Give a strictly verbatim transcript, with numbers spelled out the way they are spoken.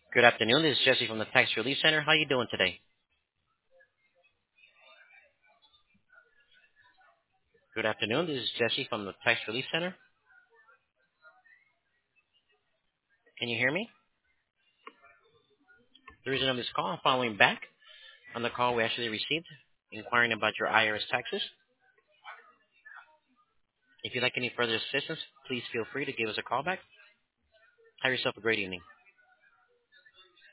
Good afternoon. This is Jesse from the Tax Relief Center. How are you doing today? Good afternoon. This is Jesse from the Tax Relief Center. Can you hear me? The reason of this call, I'm following back on the call we actually received, inquiring about your I R S taxes. If you'd like any further assistance, please feel free to give us a call back. Have yourself a great evening.